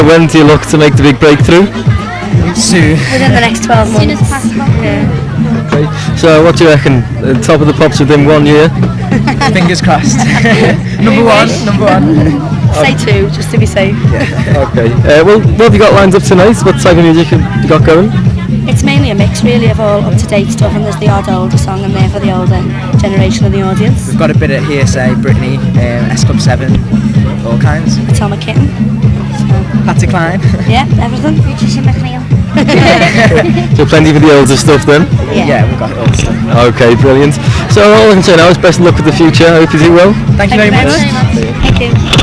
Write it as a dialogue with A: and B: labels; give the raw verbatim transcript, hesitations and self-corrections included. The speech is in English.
A: When do you look to make the big breakthrough?
B: Soon.
C: Within the next twelve months.
D: As soon as possible.
C: Yeah.
A: Okay. So what do you reckon? Uh, top of the pops within one year?
B: Fingers crossed. number one, number one.
C: Say two, just to be safe.
A: Okay. Uh, well, what have you got lined up tonight? What type of music have you got going?
C: It's mainly a mix really of all up-to-date stuff, and there's the odd older song in there for the older generation of the audience.
B: We've got a bit of Hearsay, Britney, um, S Club seven, all kinds.
C: Atomic Kitten. So,
B: Patsy Cline.
C: yeah, everything.
D: Patricia McNeil.
A: So plenty for the older stuff then?
C: Yeah.
B: Yeah, we've got all the stuff.
A: Okay, brilliant. So all I can say now is best of luck with the future. I hope you do well.
B: Thank you very much.
C: Thank you.